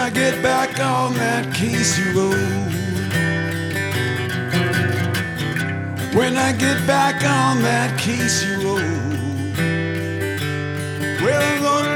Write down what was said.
I get back on that Casey road, when I get back on that Casey road, well, I'm gonna